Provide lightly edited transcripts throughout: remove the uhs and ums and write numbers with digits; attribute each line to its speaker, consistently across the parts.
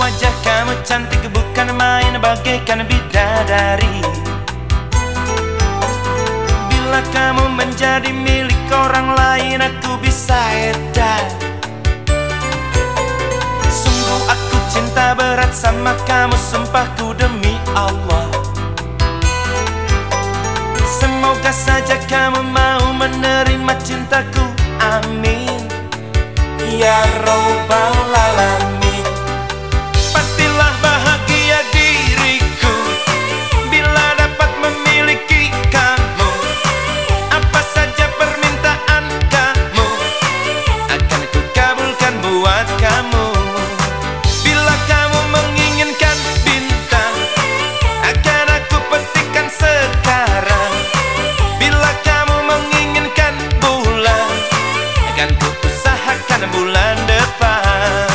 Speaker 1: wajah kamu cantik bukan main bagaikan bidadari. Bila kamu menjadi milik orang lain aku bisa edan. Sungguh aku cinta berat sama kamu, sumpahku demi Allah. Semoga saja kamu mau menerima cintaku, amin ya robbal alamin. Pastilah bahagia diriku bila dapat memiliki kamu. Apa saja permintaan kamu akan ku kabulkan buat kamu. Bila kamu menginginkan bintang akan aku petikkan sekarang. Bila kamu menginginkan bulan akan ku usahakan bulan depan.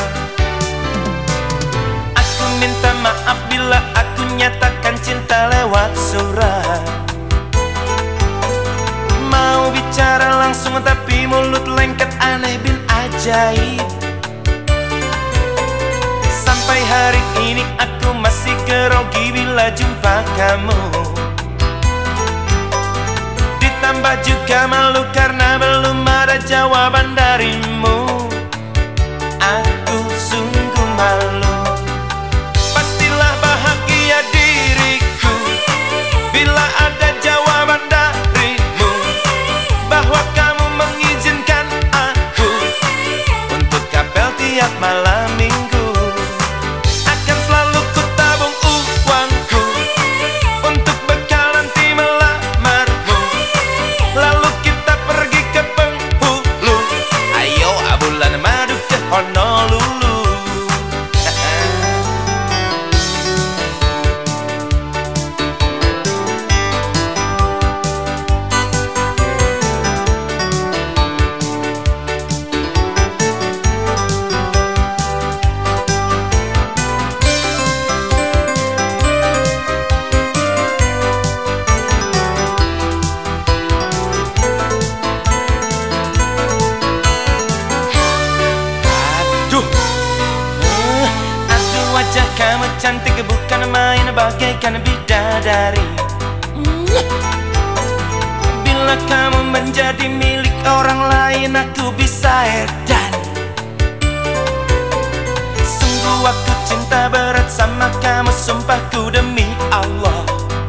Speaker 1: Aku minta maaf bila aku nyatakan cinta lewat surat. Mau bicara langsung tapi mulut lengket, aneh bin ajaib. Sampai hari ini aku masih grogi bila jumpa kamu. Ditambah juga malu karena belum ada jawaban darimu. Aku sungguh malu. Pastilah bahagia diriku bila ada jawaban darimu bahwa kamu mengizinkan aku untuk kapel tiap malam minggu. Akan selalu ku tabung uangku untuk bekal nanti melamarmu. Lalu kita pergi ke penghulu, ayo bulan madu ke Honolulu. Wajah kamu cantik bukan main bagaikan bidadari. Bila kamu menjadi milik orang lain aku bisa edan. Sungguh aku cinta berat sama kamu, sumpahku demi Allah.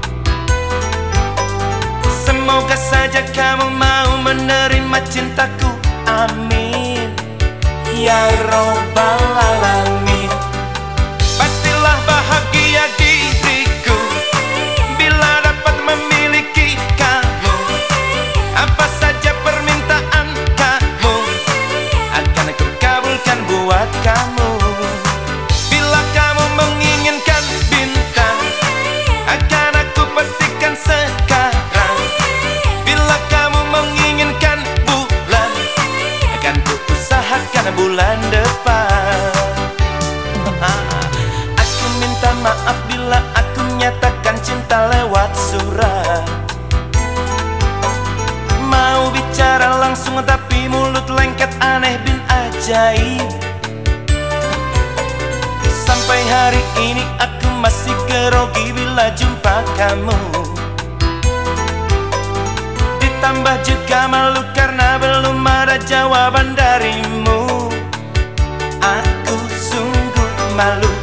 Speaker 1: Semoga saja kamu mau menerima cintaku, amin ya robbal alamin. Pastilah bahagia diriku bila dapat memiliki kamu. Apa saja permintaan kamu akan ku kabulkan buat kamu. Bila kamu menginginkan bintang akan aku petikkan sekarang. Bila kamu menginginkan bulan akan ku usahakan bulan depan. Minta maaf bila aku nyatakan cinta lewat surat. Mau bicara langsung tapi mulut lengket, aneh bin ajaib. Sampai hari ini aku masih grogi bila jumpa kamu. Ditambah juga malu karena belum ada jawaban darimu. Aku sungguh malu.